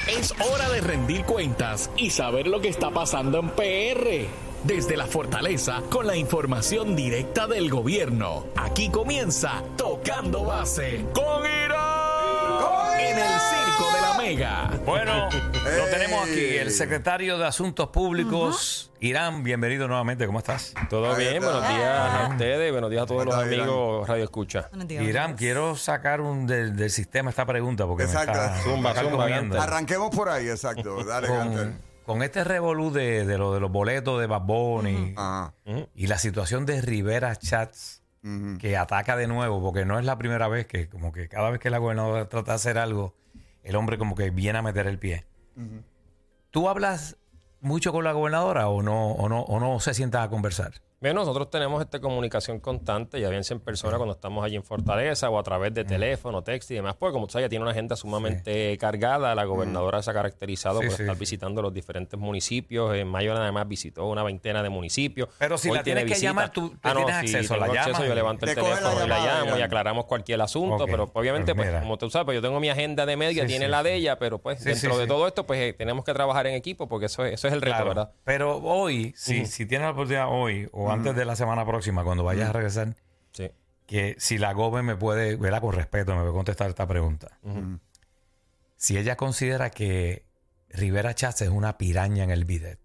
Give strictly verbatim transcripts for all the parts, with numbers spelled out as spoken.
Es hora de rendir cuentas y saber lo que está pasando en P R. Desde la fortaleza, con la información directa del gobierno. Aquí comienza Tocando Base con Irán en el Circo de la Mega. Bueno, lo tenemos aquí, el secretario de Asuntos Públicos, uh-huh. Irán. Bienvenido nuevamente, ¿cómo estás? Todo Ahí bien, está. Buenos días a ustedes, buenos días a todos los amigos Irán. Radio Escucha. Irán, quiero sacar un del, del sistema esta pregunta porque exacto. me está, zumba, me está zumba, comiendo. Arranquemos por ahí, exacto. Dale, con, con este revolú de, de, lo, de los boletos de Bad Bunny uh-huh. uh-huh. y la situación de Rivera Schatz, uh-huh. que ataca de nuevo, porque no es la primera vez que como que cada vez que la gobernadora trata de hacer algo, el hombre como que viene a meter el pie. Uh-huh. ¿Tú hablas mucho con la gobernadora o no, o no, o no se sientan a conversar? Bueno, nosotros tenemos esta comunicación constante, ya bien sea en persona cuando estamos allí en Fortaleza o a través de teléfono, texto y demás, porque como tú sabes, ella tiene una agenda sumamente sí. cargada. La gobernadora mm. se ha caracterizado sí, por sí, estar sí. visitando los diferentes municipios. En mayo nada más visitó una veintena de municipios. Pero si Hoy la tienes que llamar, tú ah, no, tienes acceso, si la llamas. Acceso, yo levanto el teléfono la y la llamo y aclaramos cualquier asunto, okay. pero obviamente, pues, pues como tú sabes, pues, yo tengo mi agenda de media, sí, tiene sí, la de ella, pero pues sí, dentro sí, de sí. todo esto, pues eh, tenemos que trabajar en equipo porque eso es, eso es el reto, claro. ¿verdad? Pero hoy, si, uh-huh. si tienes la oportunidad hoy o uh-huh. antes de la semana próxima, cuando vayas uh-huh. a regresar, sí. que si la Gobe me puede, ¿verdad? Con respeto, me puede contestar esta pregunta. Uh-huh. Si ella considera que Rivera Schatz es una piraña en el bidet.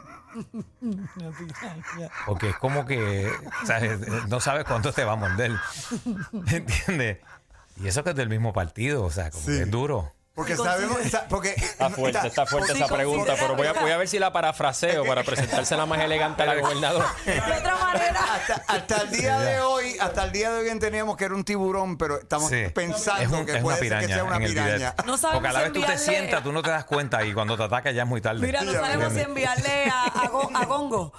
Una piraña. Porque es como que, o sea, no sabes cuánto te va a morder. ¿Entiendes? Y eso que es del mismo partido, o sea, como sí. que es duro. Porque sabemos, porque está fuerte, está, está fuerte esa pregunta, pero voy a, voy a ver si la parafraseo para presentársela más elegante a la gobernadora. De otra manera. Hasta, hasta el día de hoy, hasta el día de hoy entendíamos que era un tiburón, pero estamos sí. pensando es un, que es puede ser que sea una piraña. No porque a la vez si tú te sientas, tú no te das cuenta y cuando te ataca ya es muy tarde. Mira, no sabemos si enviarle a, a, Go, a Gongo.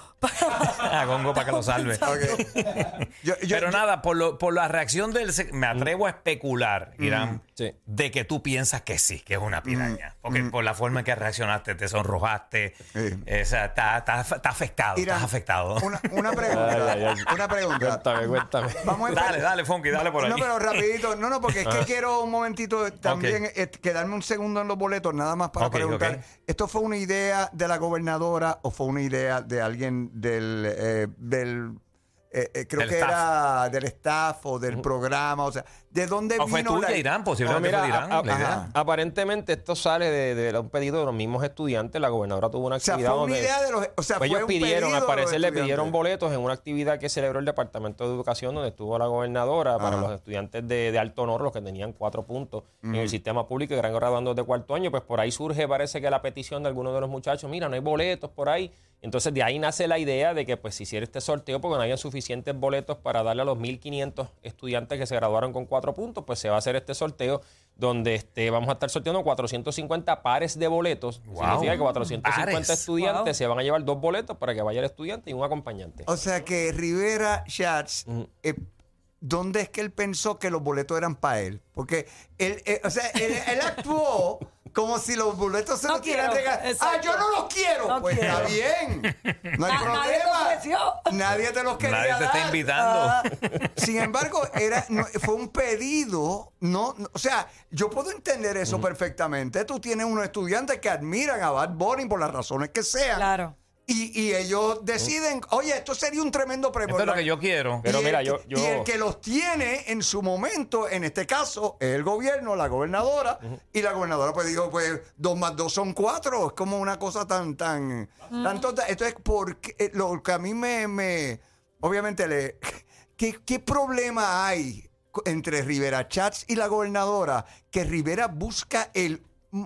A Gongo para que lo salve. Okay. yo, yo, pero yo, nada, por, lo, por la reacción del... Me atrevo a especular, Irán, mm, sí. de que tú piensas que sí, que es una piraña. Mm, porque mm. por la forma en que reaccionaste, te sonrojaste. Sí. O sea, estás está, está afectado. Irán, estás afectado. Una, una pregunta. ay, ay, ay. Una pregunta. Cuéntame, cuéntame. Vamos a dale, dale, Funky, dale por ahí. No, pero rapidito. No, no, porque es que ah. quiero un momentito también okay. eh, quedarme un segundo en los boletos, nada más para okay, preguntar. Okay. ¿Esto fue una idea de la gobernadora o fue una idea de alguien del... Eh, del Eh, eh, creo del que staff. Era del staff o del uh-huh. programa, o sea, ¿de dónde o vino? Fue tuya, la... Irán, posiblemente no, mira, fue Irán. A, a, ajá. Aparentemente esto sale de, de un pedido de los mismos estudiantes. La gobernadora tuvo una actividad. O sea, fue una idea de los, o sea, pues fue ellos un pidieron, al parecer le pidieron boletos en una actividad que celebró el Departamento de Educación, donde estuvo la gobernadora, ajá. para los estudiantes de, de alto honor, los que tenían cuatro puntos uh-huh. en el sistema público y eran graduandos de cuarto año. Pues por ahí surge, parece que la petición de algunos de los muchachos, mira, no hay boletos por ahí. Entonces de ahí nace la idea de que pues se hiciera este sorteo porque no había suficientes boletos para darle a los mil quinientos estudiantes que se graduaron con cuatro puntos, pues se va a hacer este sorteo donde este, vamos a estar sorteando cuatrocientos cincuenta pares de boletos. Wow. Significa que cuatrocientos cincuenta pares. Estudiantes wow. se van a llevar dos boletos para que vaya el estudiante y un acompañante. O sea que Rivera Schatz, mm. eh, ¿dónde es que él pensó que los boletos eran para él? Porque él, eh, o sea, él, él actuó como si los boletos se no los quieran regalar. Ah, yo no los quiero. No pues quiero. Está bien. No hay Na, problema. Nadie, nadie te los quería Nadie te dar. está invitando. Uh, sin embargo, era, no, fue un pedido. No, no, o sea, yo puedo entender eso mm. perfectamente. Tú tienes unos estudiantes que admiran a Bad Bunny por las razones que sean. Claro. Y, y ellos deciden, oye, esto sería un tremendo premio. Esto es lo que yo quiero. Pero y mira, el, yo, yo... y el que los tiene en su momento, en este caso, es el gobierno, la gobernadora. Uh-huh. Y la gobernadora pues dijo, pues, dos más dos son cuatro. Es como una cosa tan, tan... Uh-huh. tanto, entonces, porque lo que a mí me... me obviamente, le, ¿qué, ¿qué problema hay entre Rivera Schatz y la gobernadora? Que Rivera busca el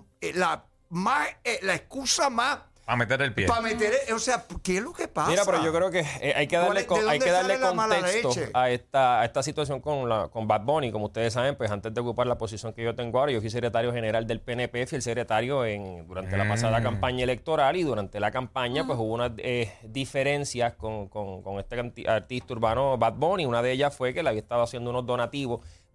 la, más, la excusa más... Para meter el pie. Para meter, o sea, ¿qué es lo que pasa? Mira, pero yo creo que eh, hay que darle, con, hay que darle contexto a esta, a esta situación con, la, con Bad Bunny. Como ustedes saben, pues antes de ocupar la posición que yo tengo ahora, yo fui secretario general del P N P, fui el secretario en, durante mm. la pasada campaña electoral y durante la campaña, mm. pues hubo unas eh, diferencias con, con, con este artista urbano Bad Bunny. Una de ellas fue que le había estado haciendo unos donativos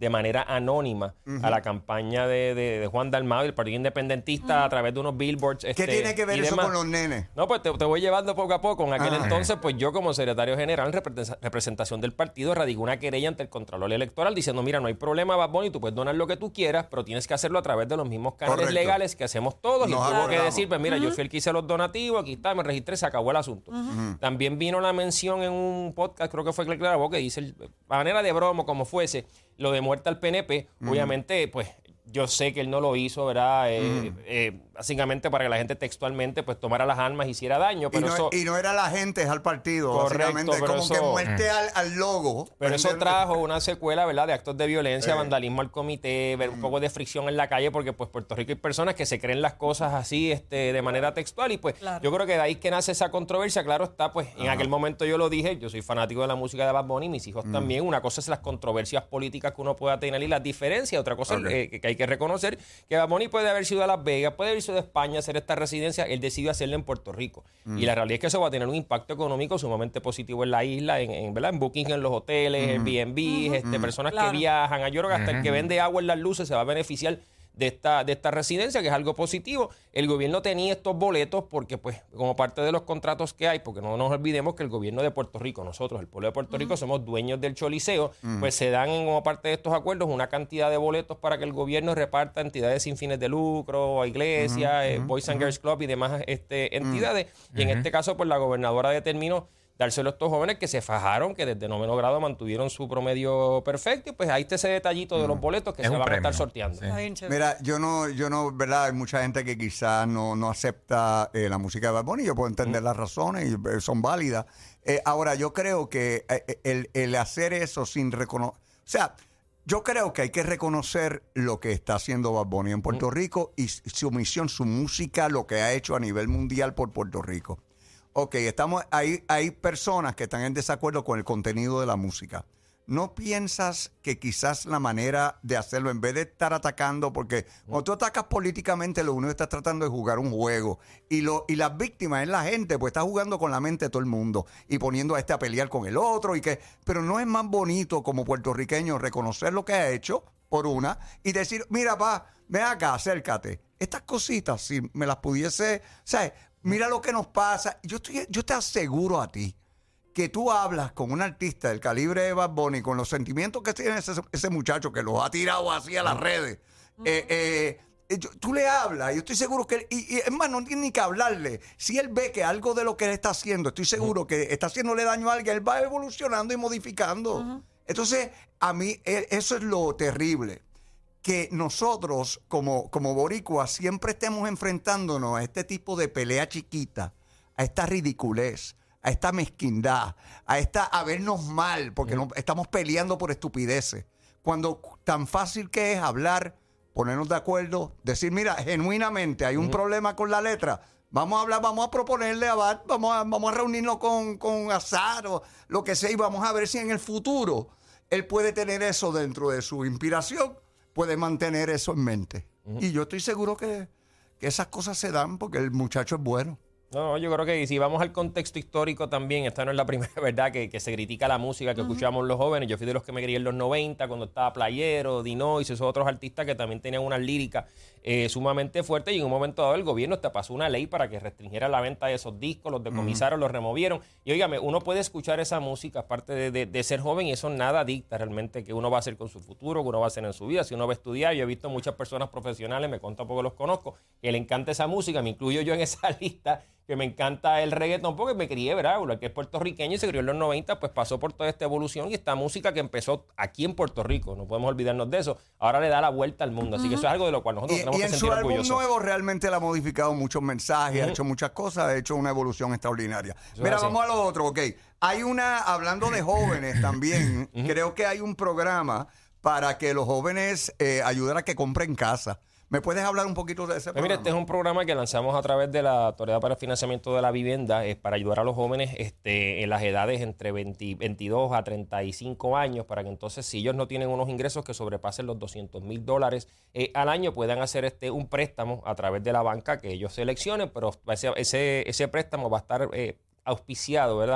de manera anónima uh-huh. a la campaña de, de, de Juan Dalmau y el Partido Independentista uh-huh. a través de unos billboards. Este, ¿Qué tiene que ver eso demás. con los nenes? No, pues te, te voy llevando poco a poco. En aquel uh-huh. entonces, pues yo como secretario general en representación del partido radicó una querella ante el Contralor Electoral diciendo, mira, no hay problema, Bad Bunny, tú puedes donar lo que tú quieras, pero tienes que hacerlo a través de los mismos canales Correcto. legales que hacemos todos. Nos y tuvo que decir, pues mira, uh-huh. yo fui el que hice los donativos, aquí está, me registré, se acabó el asunto. Uh-huh. También vino la mención en un podcast, creo que fue Claro, que dice, a manera de broma, como fuese, lo de muerte al P N P, uh-huh. obviamente, pues yo sé que él no lo hizo, ¿verdad? Eh, uh-huh. eh, básicamente para que la gente textualmente pues tomara las armas y hiciera daño. Pero y, no, eso, y no era la gente, es al partido, correcto, básicamente. Como eso, que muerte uh-huh. al, al logo. Pero eso trajo una secuela, ¿verdad? De actos de violencia, eh. vandalismo al comité, ver un poco de fricción en la calle, porque pues Puerto Rico hay personas que se creen las cosas así este, de manera textual. Y pues claro. yo creo que de ahí que nace esa controversia. Claro está, pues en uh-huh. aquel momento yo lo dije, yo soy fanático de la música de Bad Bunny, mis hijos uh-huh. también. Una cosa es las controversias políticas que uno pueda tener y las diferencias. Otra cosa okay. es eh, que hay que reconocer que Bad Bunny puede haber sido a Las Vegas, puede haber sido de España, hacer esta residencia, él decidió hacerla en Puerto Rico. Mm. Y la realidad es que eso va a tener un impacto económico sumamente positivo en la isla, en, en, ¿verdad? en booking en los hoteles, mm. Airbnb, mm. este, mm. personas claro. que viajan. Yo creo que hasta mm. el que vende agua en las luces se va a beneficiar de esta, de esta residencia, que es algo positivo. El gobierno tenía estos boletos porque, pues, como parte de los contratos que hay, porque no nos olvidemos que el gobierno de Puerto Rico, nosotros, el pueblo de Puerto uh-huh. Rico, somos dueños del Choliseo, uh-huh. pues se dan como parte de estos acuerdos una cantidad de boletos para que el gobierno reparta a entidades sin fines de lucro, a iglesias, uh-huh. eh, Boys and uh-huh. Girls Club y demás este, entidades. Uh-huh. Y en este caso, pues la gobernadora determinó dárselo a estos jóvenes que se fajaron, que desde noveno grado mantuvieron su promedio perfecto, y pues ahí está ese detallito de los boletos que es se van premio. a estar sorteando. Sí. Mira, yo no, yo no, ¿verdad? Hay mucha gente que quizás no, no acepta eh, la música de Bad Bunny, yo puedo entender mm. las razones y eh, son válidas. Eh, ahora, yo creo que eh, el, el hacer eso sin reconocer, o sea, yo creo que hay que reconocer lo que está haciendo Bad Bunny en Puerto mm. Rico y su misión, su música, lo que ha hecho a nivel mundial por Puerto Rico. Ok, estamos, hay, hay personas que están en desacuerdo con el contenido de la música. ¿No piensas que quizás la manera de hacerlo, en vez de estar atacando, porque cuando tú atacas políticamente, lo único que estás tratando es jugar un juego, y lo y las víctimas es la gente, pues está jugando con la mente de todo el mundo y poniendo a este a pelear con el otro, y que pero no es más bonito como puertorriqueño reconocer lo que ha hecho, por una, y decir, mira, pa, ven acá, acércate. Estas cositas, si me las pudiese, ¿sabes? Mira lo que nos pasa. Yo, estoy, yo te aseguro a ti que tú hablas con un artista del calibre de Bad Bunny, con los sentimientos que tiene ese, ese muchacho que los ha tirado así a las redes. Eh, eh, yo, tú le hablas, y yo estoy seguro que... Él, y, y es más, no tiene ni que hablarle. Si él ve que algo de lo que él está haciendo, estoy seguro que está haciéndole daño a alguien, él va evolucionando y modificando. Uh-huh. Entonces, a mí eso es lo terrible. Que nosotros, como, como boricuas, siempre estemos enfrentándonos a este tipo de pelea chiquita, a esta ridiculez, a esta mezquindad, a esta a vernos mal, porque no, estamos peleando por estupideces. Cuando tan fácil que es hablar, ponernos de acuerdo, decir, mira, genuinamente hay un uh-huh. problema con la letra, vamos a hablar, vamos a proponerle a Bad, vamos a, vamos a reunirnos con, con Azar o lo que sea, y vamos a ver si en el futuro él puede tener eso dentro de su inspiración, puede mantener eso en mente. Uh-huh. Y yo estoy seguro que, que esas cosas se dan porque el muchacho es bueno. No, yo creo que si vamos al contexto histórico también, esta no es la primera verdad que, que se critica la música que uh-huh. escuchamos los jóvenes. Yo fui de los que me crié en los noventa, cuando estaba Playero, Dinois, esos otros artistas que también tenían unas líricas eh, sumamente fuertes, y en un momento dado el gobierno te pasó una ley para que restringiera la venta de esos discos, los decomisaron, uh-huh. los removieron. Y óigame, uno puede escuchar esa música aparte de, de, de ser joven, y eso nada dicta realmente que uno va a hacer con su futuro, que uno va a hacer en su vida. Si uno va a estudiar, yo he visto muchas personas profesionales, me consta porque los conozco, que le encanta esa música, me incluyo yo en esa lista, que me encanta el reggaetón porque me crié, ¿verdad? El que es puertorriqueño y se crió en los noventa, pues pasó por toda esta evolución, y esta música que empezó aquí en Puerto Rico, no podemos olvidarnos de eso, ahora le da la vuelta al mundo. Así uh-huh. que eso es algo de lo cual nosotros y, tenemos y que sentir orgullosos. Y en su álbum nuevo realmente le ha modificado muchos mensajes, uh-huh. ha hecho muchas cosas, ha hecho una evolución extraordinaria. Eso Mira, vamos a lo otro, ok. Hay una, hablando de jóvenes también, uh-huh. creo que hay un programa para que los jóvenes eh, ayuden a que compren casa. ¿Me puedes hablar un poquito de ese programa? Mira, este es un programa que lanzamos a través de la Autoridad para el Financiamiento de la Vivienda, es para ayudar a los jóvenes este, en las edades entre veinte, veintidós a treinta y cinco años, para que entonces, si ellos no tienen unos ingresos que sobrepasen los doscientos mil dólares eh, al año, puedan hacer este un préstamo a través de la banca que ellos seleccionen, pero ese, ese, ese préstamo va a estar eh, auspiciado, ¿verdad?,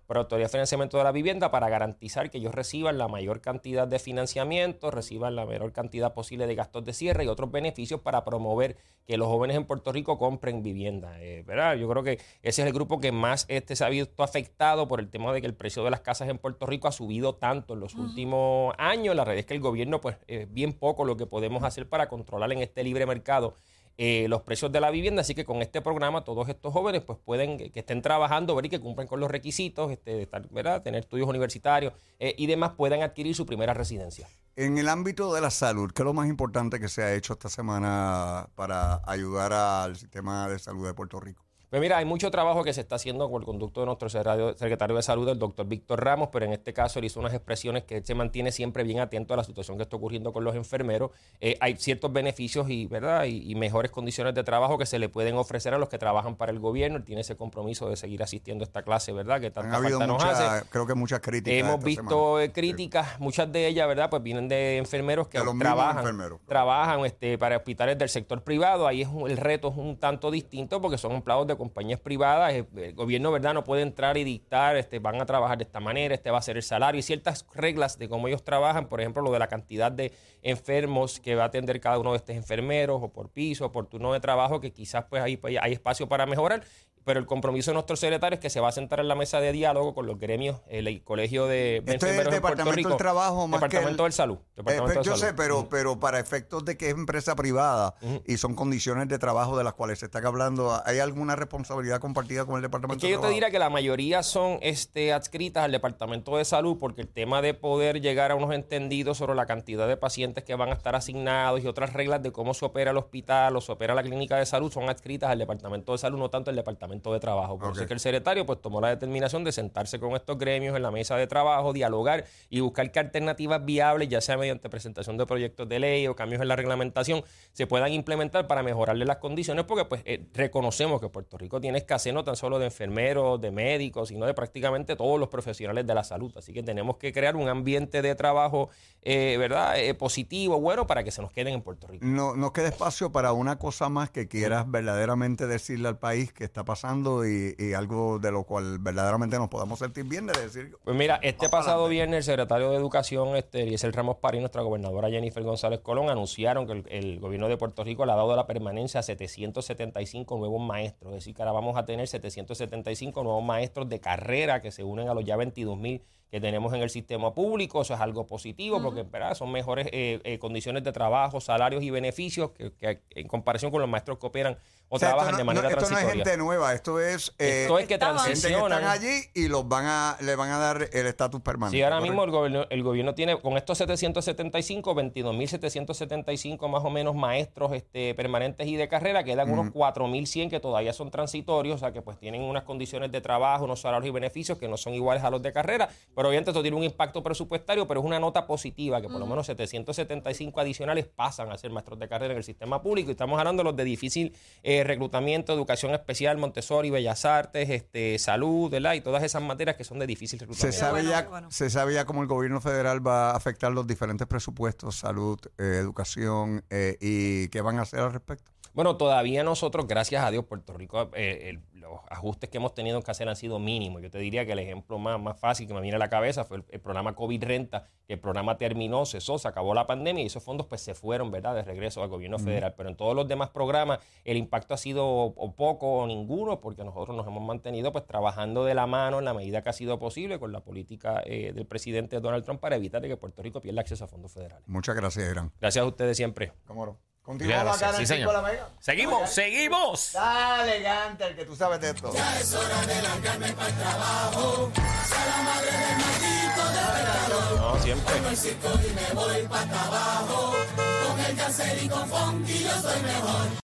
por la Autoridad de Financiamiento de la Vivienda para garantizar que ellos reciban la mayor cantidad de financiamiento, reciban la menor cantidad posible de gastos de cierre y otros beneficios para promover que los jóvenes en Puerto Rico compren vivienda, eh, ¿verdad? Yo creo que ese es el grupo que más este se ha visto afectado por el tema de que el precio de las casas en Puerto Rico ha subido tanto en los uh-huh. últimos años. La realidad es que el gobierno, pues, es eh, bien poco lo que podemos hacer para controlar en este libre mercado Eh, los precios de la vivienda, así que con este programa todos estos jóvenes pues pueden que, que estén trabajando, ver y que cumplan con los requisitos, este, estar, ¿verdad? Tener estudios universitarios eh, y demás, puedan adquirir su primera residencia. En el ámbito de la salud, ¿qué es lo más importante que se ha hecho esta semana para ayudar al sistema de salud de Puerto Rico? Pues mira, hay mucho trabajo que se está haciendo por el conducto de nuestro secretario de Salud, el doctor Víctor Ramos, pero en este caso él hizo unas expresiones que él se mantiene siempre bien atento a la situación que está ocurriendo con los enfermeros. Eh, hay ciertos beneficios y, ¿verdad? Y, y mejores condiciones de trabajo que se le pueden ofrecer a los que trabajan para el gobierno. Él tiene ese compromiso de seguir asistiendo a esta clase, ¿verdad? Que tanta Han habido falta mucha, nos hace. Creo que muchas críticas. Hemos visto semana. críticas, sí. Muchas de ellas, ¿verdad? Pues vienen de enfermeros que de trabajan, enfermeros, trabajan este, para hospitales del sector privado. Ahí es un, el reto es un tanto distinto porque son empleados de compañías privadas. El gobierno, ¿verdad?, no puede entrar y dictar, este, van a trabajar de esta manera, este va a ser el salario y ciertas reglas de cómo ellos trabajan, por ejemplo, lo de la cantidad de enfermos que va a atender cada uno de estos enfermeros o por piso, o por turno de trabajo, que quizás pues ahí pues, hay espacio para mejorar. Pero el compromiso de nuestro secretario es que se va a sentar en la mesa de diálogo con los gremios, el, el Colegio de Esto Enfermeros es el en Puerto Departamento Rico, del Trabajo más Departamento que el, del Salud. Departamento eh, yo de sé, Salud. pero, Uh-huh. pero para efectos de que es empresa privada uh-huh. y son condiciones de trabajo de las cuales se está hablando, ¿hay alguna responsabilidad compartida con el Departamento del Trabajo? Es que yo te Trabajo? diría que la mayoría son este, adscritas al Departamento de Salud porque el tema de poder llegar a unos entendidos sobre la cantidad de pacientes que van a estar asignados y otras reglas de cómo se opera el hospital o se opera la clínica de salud son adscritas al Departamento de Salud, no tanto al Departamento de Trabajo. Por eso es que el secretario pues tomó la determinación de sentarse con estos gremios en la mesa de trabajo, dialogar y buscar que alternativas viables, ya sea mediante presentación de proyectos de ley o cambios en la reglamentación, se puedan implementar para mejorarle las condiciones, porque pues eh, reconocemos que Puerto Rico tiene escasez no tan solo de enfermeros, de médicos, sino de prácticamente todos los profesionales de la salud. Así que tenemos que crear un ambiente de trabajo, eh, ¿verdad?, eh, positivo, bueno, para que se nos queden en Puerto Rico. No, no queda espacio para una cosa más que quieras mm. verdaderamente decirle al país que está pasando y, y algo de lo cual verdaderamente nos podamos sentir bien de decir. Pues mira, este pasado viernes el secretario de Educación, este, Eliezer Ramos París, nuestra gobernadora Jennifer González Colón, anunciaron que el, el gobierno de Puerto Rico le ha dado la permanencia a setecientos setenta y cinco nuevos maestros. Es decir, que ahora vamos a tener setecientos setenta y cinco nuevos maestros de carrera que se unen a los ya veintidós mil que tenemos en el sistema público. Eso es algo positivo uh-huh. porque ¿verdad? Son mejores eh, eh, condiciones de trabajo, salarios y beneficios que, que en comparación con los maestros que operan o, o sea, trabajan no, de manera no, esto transitoria. Esto no es gente nueva, esto es, eh, esto es que transicionan. Gente que están allí y los van a, le van a dar el estatus permanente. Sí, ahora mismo el gobierno, el gobierno tiene con estos setecientos setenta y cinco, veintidós mil setecientos setenta y cinco más o menos maestros este, permanentes y de carrera, quedan uh-huh. unos cuatro mil cien que todavía son transitorios, o sea que pues tienen unas condiciones de trabajo, unos salarios y beneficios que no son iguales a los de carrera, pero obviamente esto tiene un impacto presupuestario, pero es una nota positiva que por uh-huh. lo menos setecientos setenta y cinco adicionales pasan a ser maestros de carrera en el sistema público, y estamos hablando de los de difícil eh, reclutamiento, educación especial, Montessori, Bellas Artes, este, salud, ¿verdad? Y todas esas materias que son de difícil reclutamiento. Se sabe, bueno, ya, bueno. se sabe ya cómo el gobierno federal va a afectar los diferentes presupuestos, salud, eh, educación, eh, y qué van a hacer al respecto. Bueno, todavía nosotros, gracias a Dios, Puerto Rico, eh, el, los ajustes que hemos tenido que hacer han sido mínimos. Yo te diría que el ejemplo más, más fácil que me viene a la cabeza fue el, el programa COVID Renta, que el programa terminó, cesó, se acabó la pandemia y esos fondos pues se fueron, ¿verdad?, de regreso al gobierno federal. Pero en todos los demás programas el impacto ha sido o, o poco o ninguno, porque nosotros nos hemos mantenido pues trabajando de la mano en la medida que ha sido posible con la política eh, del presidente Donald Trump para evitar que Puerto Rico pierda acceso a fondos federales. Muchas gracias, Irán. Gracias a ustedes siempre. ¿Cómo no? Continuamos acá en el sí, Cinco de la Mega. Seguimos, Oye, seguimos. Dale, elegante, el que tú sabes de esto. Ya es hora de largarme para el trabajo. Sea la madre del maldito despertador. No, siempre. Pongo el circo y me voy para abajo. Con el Yacel y con Funky yo soy mejor.